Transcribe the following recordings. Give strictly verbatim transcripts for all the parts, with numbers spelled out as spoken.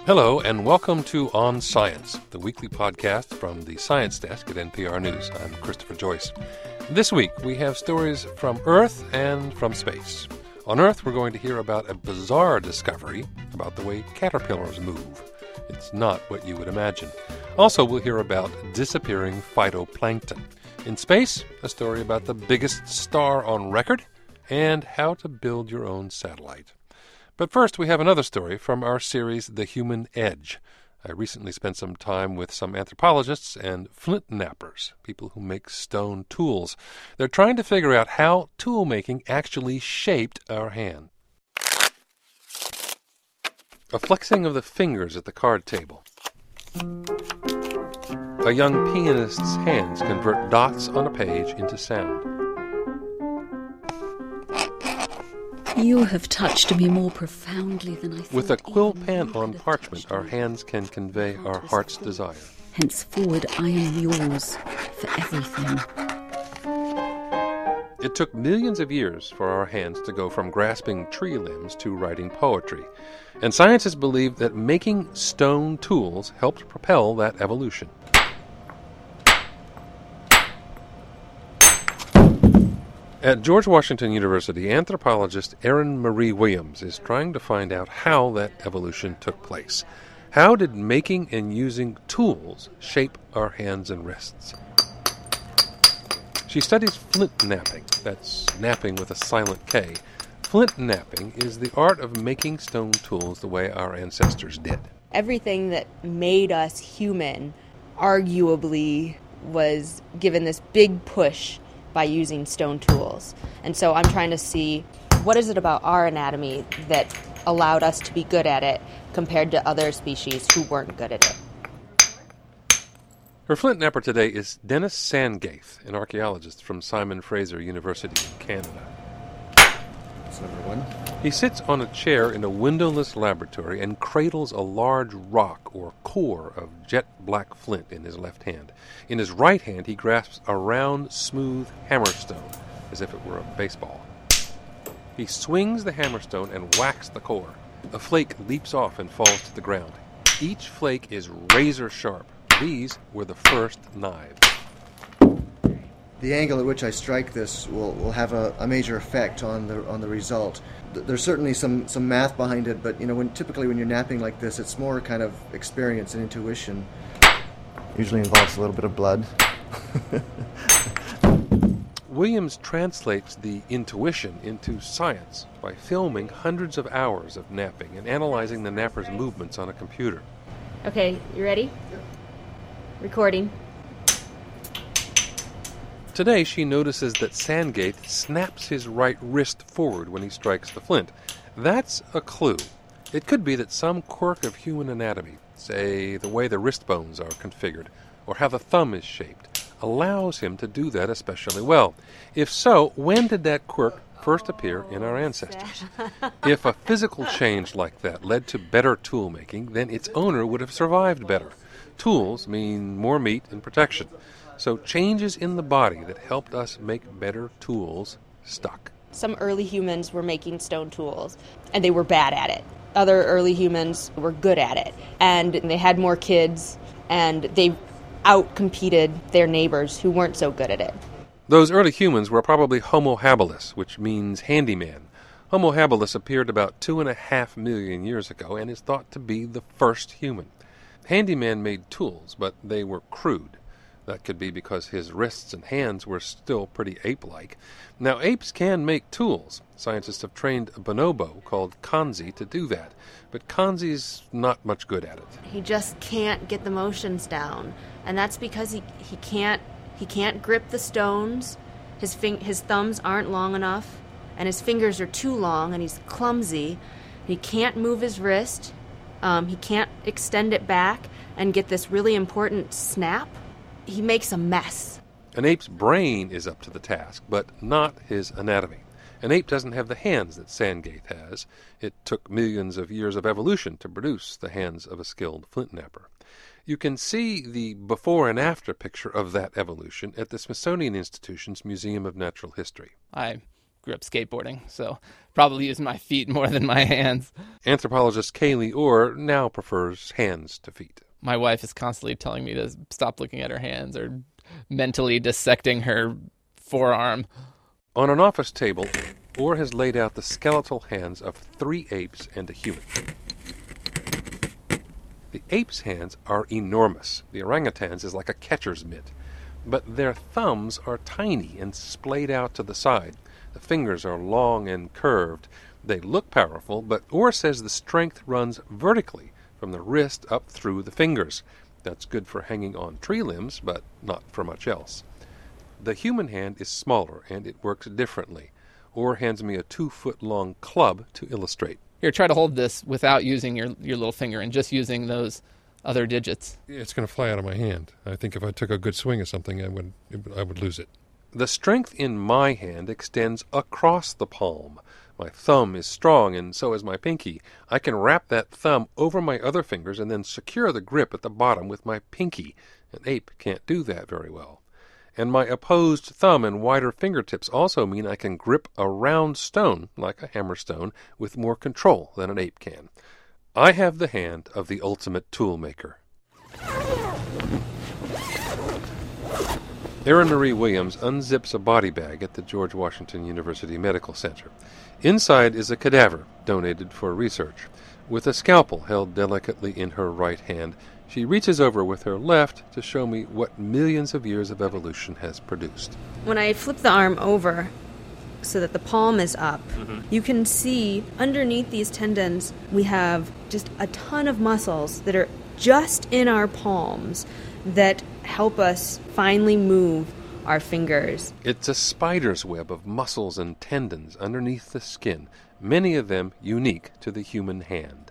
Hello, and welcome to On Science, the weekly podcast from the Science Desk at N P R News. I'm Christopher Joyce. This week, we have stories from Earth and from space. On Earth, we're going to hear about a bizarre discovery about the way caterpillars move. It's not what you would imagine. Also, we'll hear about disappearing phytoplankton. In space, a story about the biggest star on record and how to build your own satellite. But first, we have another story from our series, The Human Edge. I recently spent some time with some anthropologists and flint knappers, people who make stone tools. They're trying to figure out how tool making actually shaped our hand. A flexing of the fingers at the card table. A young pianist's hands convert dots on a page into sound. You have touched me more profoundly than I thought. With a quill pen on parchment, our hands can convey our heart's desire. Henceforward, I am yours for everything. It took millions of years for our hands to go from grasping tree limbs to writing poetry. And scientists believe that making stone tools helped propel that evolution. At George Washington University, anthropologist Erin Marie Williams is trying to find out how that evolution took place. How did making and using tools shape our hands and wrists? She studies flint knapping. That's knapping with a silent K. Flint knapping is the art of making stone tools the way our ancestors did. Everything that made us human arguably was given this big push by using stone tools. And so I'm trying to see what is it about our anatomy that allowed us to be good at it compared to other species who weren't good at it. Her flint knapper today is Dennis Sangaith, an archaeologist from Simon Fraser University in Canada. That's number one. He sits on a chair in a windowless laboratory and cradles a large rock or core of jet black flint in his left hand. In his right hand, he grasps a round, smooth hammerstone, as if it were a baseball. He swings the hammerstone and whacks the core. A flake leaps off and falls to the ground. Each flake is razor sharp. These were the first knives. The angle at which I strike this will, will have a, a major effect on the on the result. There's certainly some, some math behind it, but you know, when typically when you're knapping like this, it's more kind of experience and intuition. Usually involves a little bit of blood. Williams translates the intuition into science by filming hundreds of hours of napping and analyzing the napper's movements on a computer. Okay, you ready? Recording. Today, she notices that Sangaith snaps his right wrist forward when he strikes the flint. That's a clue. It could be that some quirk of human anatomy, say the way the wrist bones are configured, or how the thumb is shaped, allows him to do that especially well. If so, when did that quirk first appear in our ancestors? If a physical change like that led to better tool making, then its owner would have survived better. Tools mean more meat and protection. So changes in the body that helped us make better tools stuck. Some early humans were making stone tools, and they were bad at it. Other early humans were good at it, and they had more kids, and they outcompeted their neighbors who weren't so good at it. Those early humans were probably Homo habilis, which means handyman. Homo habilis appeared about two and a half million years ago and is thought to be the first human. Handyman made tools, but they were crude. That could be because his wrists and hands were still pretty ape-like. Now, apes can make tools. Scientists have trained a bonobo called Kanzi to do that, but Kanzi's not much good at it. He just can't get the motions down, and that's because he, he can't he can't grip the stones. His fing- his thumbs aren't long enough, and his fingers are too long, and he's clumsy. He can't move his wrist. Um, he can't extend it back and get this really important snap. He makes a mess. An ape's brain is up to the task, but not his anatomy. An ape doesn't have the hands that Sangaith has. It took millions of years of evolution to produce the hands of a skilled flint knapper. You can see the before and after picture of that evolution at the Smithsonian Institution's Museum of Natural History. I grew up skateboarding, so probably using my feet more than my hands. Anthropologist Kaylee Orr now prefers hands to feet. My wife is constantly telling me to stop looking at her hands or mentally dissecting her forearm. On an office table, Orr has laid out the skeletal hands of three apes and a human. The apes' hands are enormous. The orangutan's is like a catcher's mitt. But their thumbs are tiny and splayed out to the side. The fingers are long and curved. They look powerful, but Orr says the strength runs vertically from the wrist up through the fingers. That's good for hanging on tree limbs, but not for much else. The human hand is smaller, and it works differently. Orr hands me a two-foot-long club to illustrate. Here, try to hold this without using your, your little finger and just using those other digits. It's going to fly out of my hand. I think if I took a good swing at something, I would I would lose it. The strength in my hand extends across the palm. My thumb is strong, and so is my pinky. I can wrap that thumb over my other fingers and then secure the grip at the bottom with my pinky. An ape can't do that very well. And my opposed thumb and wider fingertips also mean I can grip a round stone, like a hammer stone, with more control than an ape can. I have the hand of the ultimate tool maker. Erin Marie Williams unzips a body bag at the George Washington University Medical Center. Inside is a cadaver donated for research. With a scalpel held delicately in her right hand, she reaches over with her left to show me what millions of years of evolution has produced. When I flip the arm over so that the palm is up, mm-hmm. you can see underneath these tendons we have just a ton of muscles that are just in our palms that help us finely move our fingers. It's a spider's web of muscles and tendons underneath the skin, many of them unique to the human hand.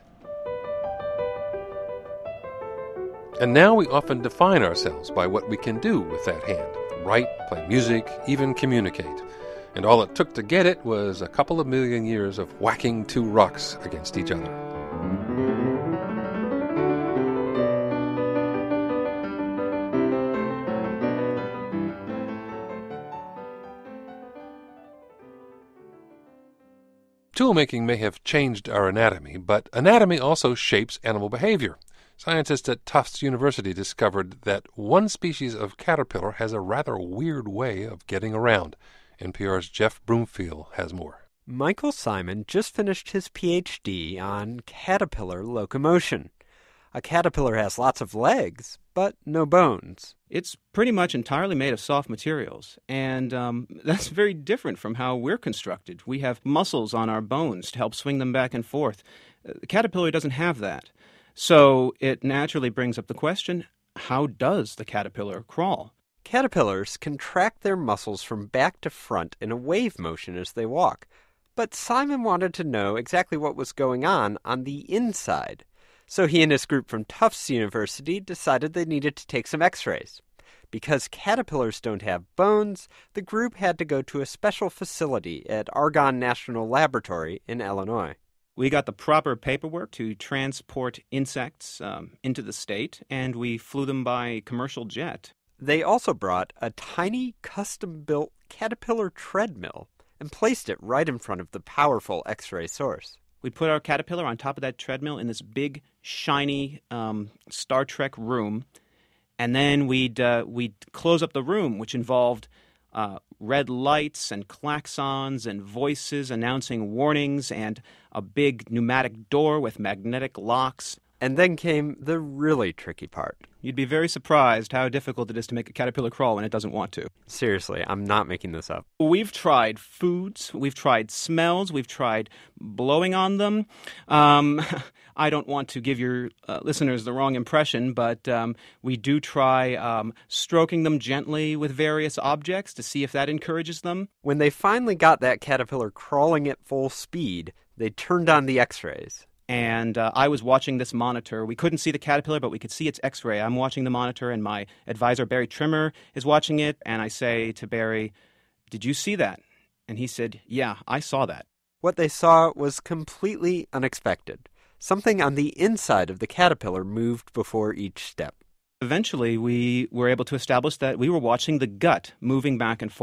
And now we often define ourselves by what we can do with that hand. Write, play music, even communicate. And all it took to get it was a couple of million years of whacking two rocks against each other. Toolmaking may have changed our anatomy, but anatomy also shapes animal behavior. Scientists at Tufts University discovered that one species of caterpillar has a rather weird way of getting around. N P R's Jeff Broomfield has more. Michael Simon just finished his P H D on caterpillar locomotion. A caterpillar has lots of legs, but no bones. It's pretty much entirely made of soft materials, and um, that's very different from how we're constructed. We have muscles on our bones to help swing them back and forth. The caterpillar doesn't have that. So it naturally brings up the question, how does the caterpillar crawl? Caterpillars contract their muscles from back to front in a wave motion as they walk. But Simon wanted to know exactly what was going on on the inside. So he and his group from Tufts University decided they needed to take some x-rays. Because caterpillars don't have bones, the group had to go to a special facility at Argonne National Laboratory in Illinois. We got the proper paperwork to transport insects um, into the state, and we flew them by commercial jet. They also brought a tiny, custom-built caterpillar treadmill and placed it right in front of the powerful X-ray source. We put our caterpillar on top of that treadmill in this big, shiny um, Star Trek room, and then we'd, uh, we'd close up the room, which involved uh, red lights and klaxons and voices announcing warnings and a big pneumatic door with magnetic locks. And then came the really tricky part. You'd be very surprised how difficult it is to make a caterpillar crawl when it doesn't want to. Seriously, I'm not making this up. We've tried foods, we've tried smells, we've tried blowing on them. Um, I don't want to give your uh, listeners the wrong impression, but um, we do try um, stroking them gently with various objects to see if that encourages them. When they finally got that caterpillar crawling at full speed, they turned on the x-rays. And uh, I was watching this monitor. We couldn't see the caterpillar, but we could see its x-ray. I'm watching the monitor, and my advisor, Barry Trimmer, is watching it. And I say to Barry, "Did you see that?" And he said, "Yeah, I saw that." What they saw was completely unexpected. Something on the inside of the caterpillar moved before each step. Eventually, we were able to establish that we were watching the gut moving back and forth.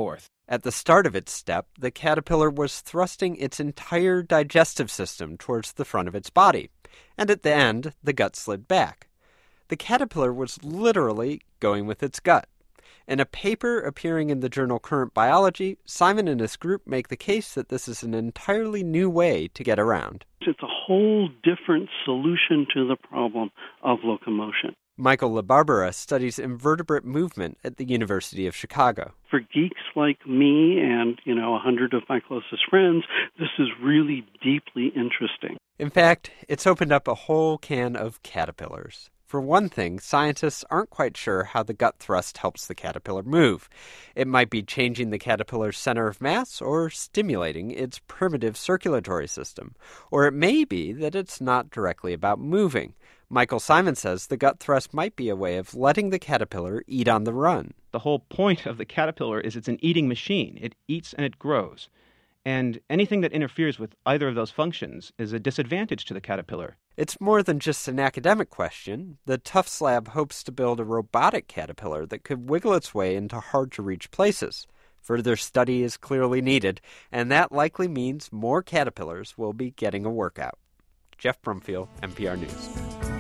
At the start of its step, the caterpillar was thrusting its entire digestive system towards the front of its body, and at the end, the gut slid back. The caterpillar was literally going with its gut. In a paper appearing in the journal Current Biology, Simon and his group make the case that this is an entirely new way to get around. It's a whole different solution to the problem of locomotion. Michael LaBarbera studies invertebrate movement at the University of Chicago. For geeks like me and, you know, a hundred of my closest friends, this is really deeply interesting. In fact, it's opened up a whole can of caterpillars. For one thing, scientists aren't quite sure how the gut thrust helps the caterpillar move. It might be changing the caterpillar's center of mass or stimulating its primitive circulatory system. Or it may be that it's not directly about moving. Michael Simon says the gut thrust might be a way of letting the caterpillar eat on the run. The whole point of the caterpillar is it's an eating machine. It eats and it grows. And anything that interferes with either of those functions is a disadvantage to the caterpillar. It's more than just an academic question. The Tufts Lab hopes to build a robotic caterpillar that could wiggle its way into hard-to-reach places. Further study is clearly needed, and that likely means more caterpillars will be getting a workout. Jeff Brumfield, N P R News.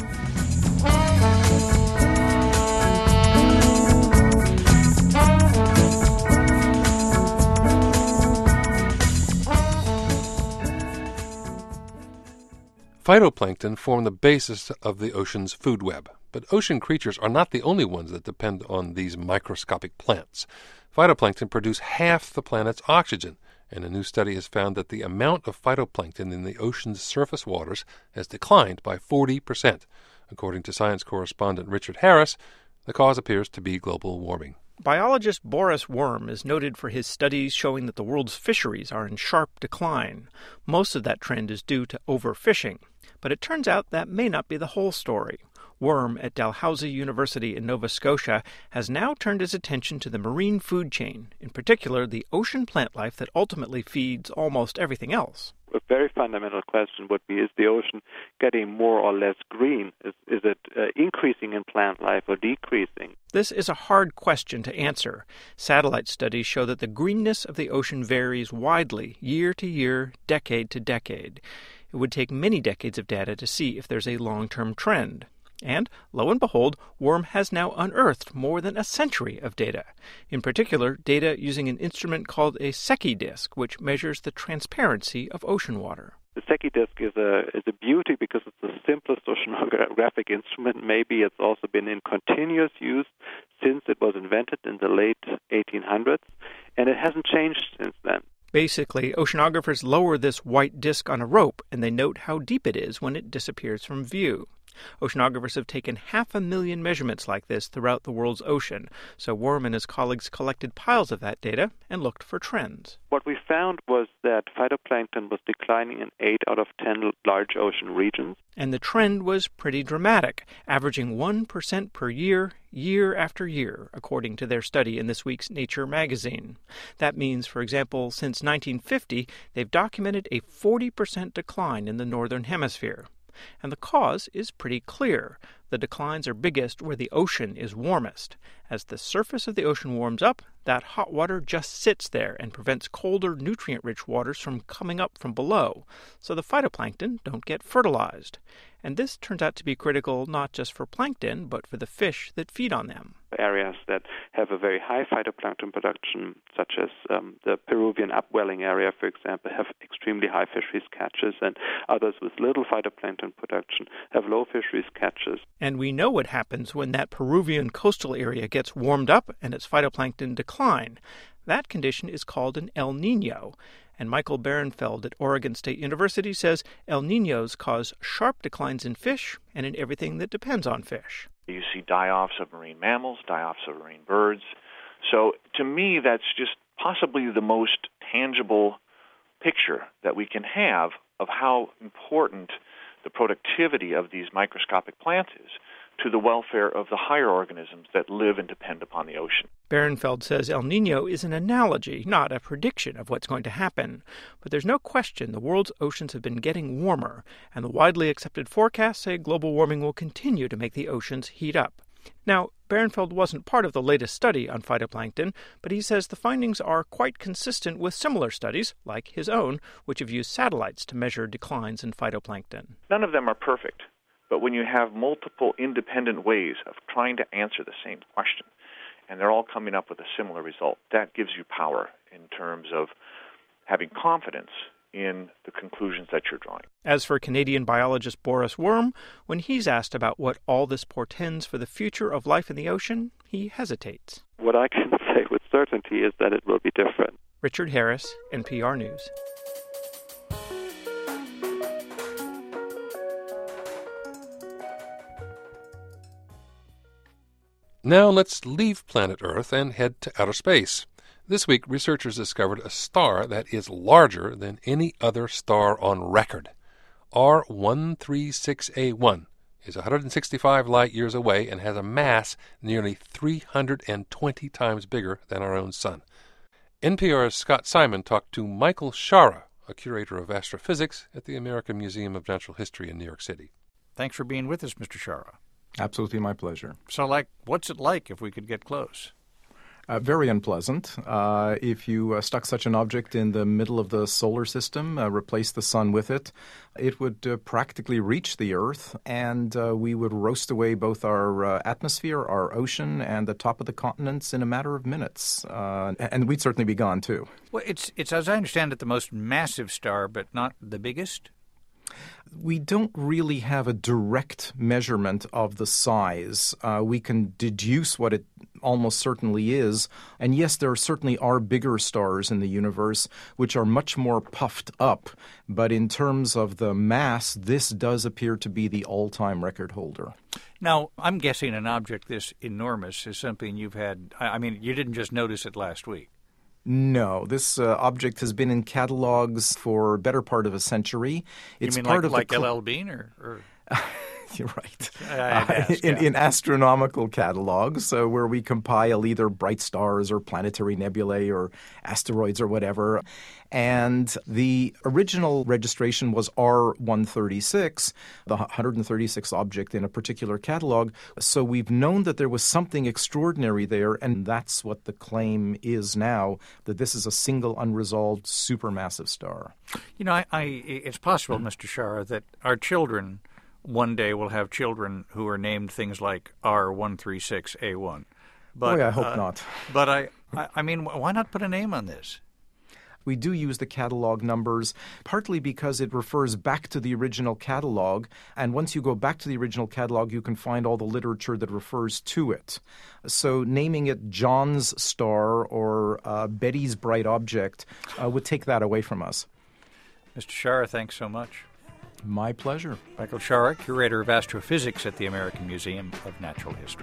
Phytoplankton form the basis of the ocean's food web, but ocean creatures are not the only ones that depend on these microscopic plants. Phytoplankton produce half the planet's oxygen, and a new study has found that the amount of phytoplankton in the ocean's surface waters has declined by forty percent. According to science correspondent Richard Harris, the cause appears to be global warming. Biologist Boris Worm is noted for his studies showing that the world's fisheries are in sharp decline. Most of that trend is due to overfishing, but it turns out that may not be the whole story. Worm at Dalhousie University in Nova Scotia has now turned his attention to the marine food chain, in particular the ocean plant life that ultimately feeds almost everything else. A very fundamental question would be, is the ocean getting more or less green? Is, is it uh, increasing in plant life or decreasing? This is a hard question to answer. Satellite studies show that the greenness of the ocean varies widely, year to year, decade to decade. It would take many decades of data to see if there's a long-term trend. And, lo and behold, Worm has now unearthed more than a century of data. In particular, data using an instrument called a Secchi disk, which measures the transparency of ocean water. The Secchi disk is a is a beauty because it's the simplest oceanographic instrument. Maybe it's also been in continuous use since it was invented in the late eighteen hundreds, and it hasn't changed since then. Basically, oceanographers lower this white disk on a rope, and they note how deep it is when it disappears from view. Oceanographers have taken half a million measurements like this throughout the world's ocean, so Worm and his colleagues collected piles of that data and looked for trends. What we found was that phytoplankton was declining in eight out of ten large ocean regions. And the trend was pretty dramatic, averaging one percent per year, year after year, according to their study in this week's Nature magazine. That means, for example, since nineteen fifty, they've documented a forty percent decline in the northern hemisphere. And the cause is pretty clear. The declines are biggest where the ocean is warmest. As the surface of the ocean warms up, that hot water just sits there and prevents colder, nutrient-rich waters from coming up from below, so the phytoplankton don't get fertilized. And this turns out to be critical not just for plankton, but for the fish that feed on them. Areas that have a very high phytoplankton production, such as um, the Peruvian upwelling area, for example, have extremely high fisheries catches, and others with little phytoplankton production have low fisheries catches. And we know what happens when that Peruvian coastal area gets warmed up and its phytoplankton decline. That condition is called an El Niño. And Michael Barenfeld at Oregon State University says El Niños cause sharp declines in fish and in everything that depends on fish. You see die-offs of marine mammals, die-offs of marine birds. So to me, that's just possibly the most tangible picture that we can have of how important the productivity of these microscopic plants is to the welfare of the higher organisms that live and depend upon the ocean. Barenfeld says El Niño is an analogy, not a prediction of what's going to happen. But there's no question the world's oceans have been getting warmer, and the widely accepted forecasts say global warming will continue to make the oceans heat up. Now, Barenfeld wasn't part of the latest study on phytoplankton, but he says the findings are quite consistent with similar studies, like his own, which have used satellites to measure declines in phytoplankton. None of them are perfect, but when you have multiple independent ways of trying to answer the same question, and they're all coming up with a similar result, that gives you power in terms of having confidence in the conclusions that you're drawing. As for Canadian biologist Boris Worm, when he's asked about what all this portends for the future of life in the ocean, he hesitates. What I can say with certainty is that it will be different. Richard Harris, N P R News. Now let's leave planet Earth and head to outer space. This week, researchers discovered a star that is larger than any other star on record. R one thirty-six A one is one hundred sixty-five light-years away and has a mass nearly three hundred twenty times bigger than our own sun. N P R's Scott Simon talked to Michael Shara, a curator of astrophysics at the American Museum of Natural History in New York City. Thanks for being with us, Mister Shara. Absolutely my pleasure. So, like, what's it like if we could get close? Uh, very unpleasant. Uh, if you uh, stuck such an object in the middle of the solar system, uh, replaced the sun with it, it would uh, practically reach the Earth, and uh, we would roast away both our uh, atmosphere, our ocean, and the top of the continents in a matter of minutes. Uh, and we'd certainly be gone, too. Well, it's, it's, as I understand it, the most massive star, but not the biggest? We don't really have a direct measurement of the size. Uh, we can deduce what it almost certainly is. And yes, there certainly are bigger stars in the universe which are much more puffed up. But in terms of the mass, this does appear to be the all-time record holder. Now, I'm guessing an object this enormous is something you've had – I mean, you didn't just notice it last week. No, this uh, object has been in catalogs for a better part of a century. It's you mean part like, of like the cl- L L Bean or, or... You're right. I ask, uh, in, yeah. in astronomical catalogs, uh, where we compile either bright stars or planetary nebulae or asteroids or whatever. And the original registration was R one thirty-six, the one hundred thirty-sixth object in a particular catalog. So we've known that there was something extraordinary there, and that's what the claim is now, that this is a single unresolved supermassive star. You know, I, I, it's possible, Mister Shara, that our children one day will have children who are named things like R one thirty-six A one. But, Boy, I hope uh, not. But I, I, I mean, why not put a name on this? We do use the catalog numbers, partly because it refers back to the original catalog, and once you go back to the original catalog, you can find all the literature that refers to it. So naming it John's star or uh, Betty's bright object uh, would take that away from us. Mister Shara, thanks so much. My pleasure. Michael Shara, curator of astrophysics at the American Museum of Natural History.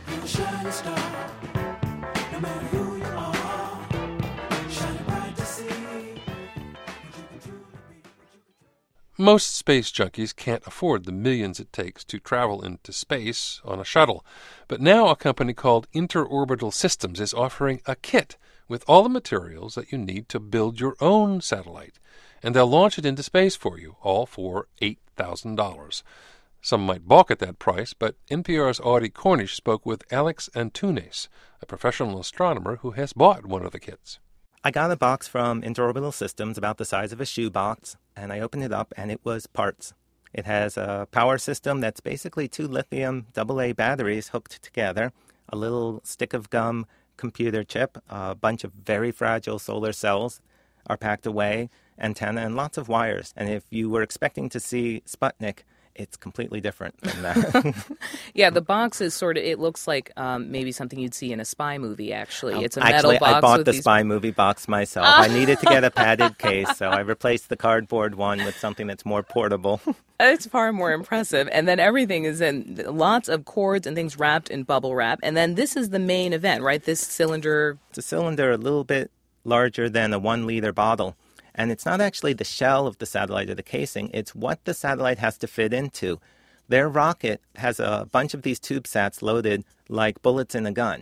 Most space junkies can't afford the millions it takes to travel into space on a shuttle. But now a company called Interorbital Systems is offering a kit with all the materials that you need to build your own satellite. And they'll launch it into space for you, all for eight thousand dollars. Some might balk at that price, but N P R's Audie Cornish spoke with Alex Antunes, a professional astronomer who has bought one of the kits. I got a box from Interorbital Systems about the size of a shoebox, and I opened it up, and it was parts. It has a power system that's basically two lithium double A batteries hooked together, a little stick of gum computer chip, a bunch of very fragile solar cells are packed away, antenna, and lots of wires. And if you were expecting to see Sputnik, it's completely different from that. Yeah, the box is sort of, it looks like um, maybe something you'd see in a spy movie, actually. Um, It's a metal actually, box. I bought with the these... spy movie box myself. I needed to get a padded case, so I replaced the cardboard one with something that's more portable. It's far more impressive. And then everything is in lots of cords and things wrapped in bubble wrap. And then this is the main event, right? This cylinder. It's a cylinder a little bit larger than a one-liter bottle. And it's not actually the shell of the satellite or the casing. It's what the satellite has to fit into. Their rocket has a bunch of these CubeSats loaded like bullets in a gun.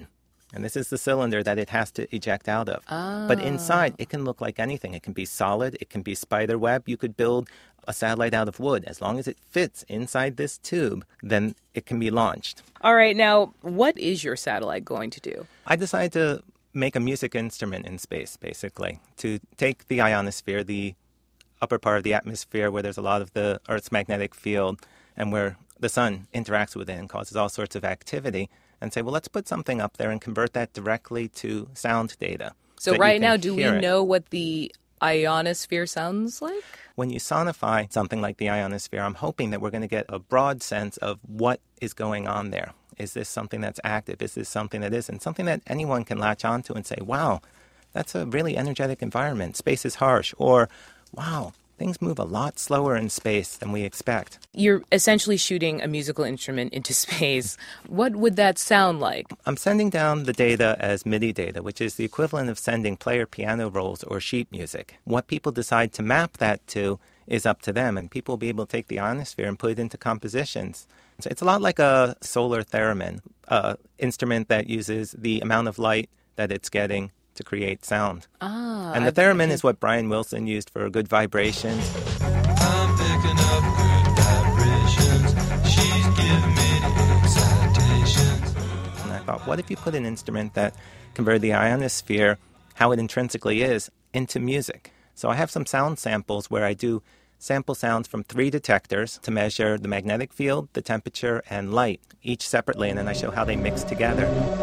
And this is the cylinder that it has to eject out of. Ah. But inside, it can look like anything. It can be solid. It can be spider web. You could build a satellite out of wood. As long as it fits inside this tube, then it can be launched. All right, now, what is your satellite going to do? I decided to make a music instrument in space, basically, to take the ionosphere, the upper part of the atmosphere where there's a lot of the Earth's magnetic field and where the sun interacts with it and causes all sorts of activity, and say, well, let's put something up there and convert that directly to sound data. So, so right now, do we it. know what the ionosphere sounds like? When you sonify something like the ionosphere, I'm hoping that we're going to get a broad sense of what is going on there. Is this something that's active? Is this something that isn't? Something that anyone can latch onto and say, wow, that's a really energetic environment. Space is harsh. Or, wow, things move a lot slower in space than we expect. You're essentially shooting a musical instrument into space. What would that sound like? I'm sending down the data as MIDI data, which is the equivalent of sending player piano rolls or sheet music. What people decide to map that to is up to them, and people will be able to take the ionosphere and put it into compositions. So it's a lot like a solar theremin, an instrument that uses the amount of light that it's getting to create sound. Ah, and the I've theremin been... is what Brian Wilson used for good vibrations. I'm picking up good vibrations. She's giving me the excitations. And I thought, what if you put an instrument that converted the ionosphere, how it intrinsically is, into music? So I have some sound samples where I do sample sounds from three detectors to measure the magnetic field, the temperature, and light, each separately, and then I show how they mix together.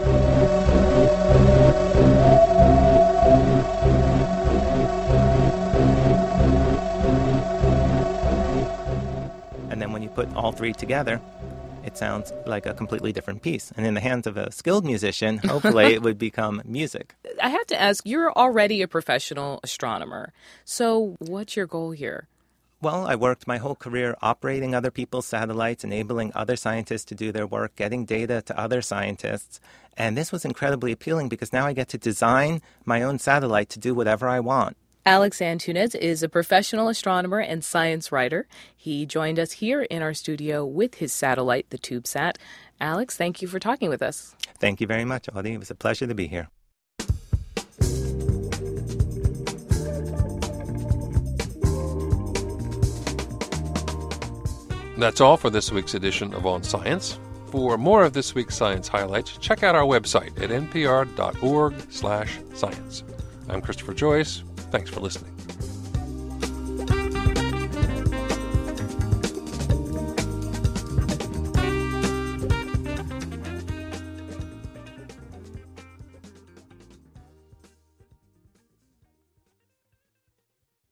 And then when you put all three together, it sounds like a completely different piece. And in the hands of a skilled musician, hopefully it would become music. I have to ask, you're already a professional astronomer. So what's your goal here? Well, I worked my whole career operating other people's satellites, enabling other scientists to do their work, getting data to other scientists. And this was incredibly appealing because now I get to design my own satellite to do whatever I want. Alex Antunes is a professional astronomer and science writer. He joined us here in our studio with his satellite, the TubeSat. Alex, thank you for talking with us. Thank you very much, Audie. It was a pleasure to be here. That's all for this week's edition of On Science. For more of this week's science highlights, check out our website at npr dot org slash science. I'm Christopher Joyce. Thanks for listening.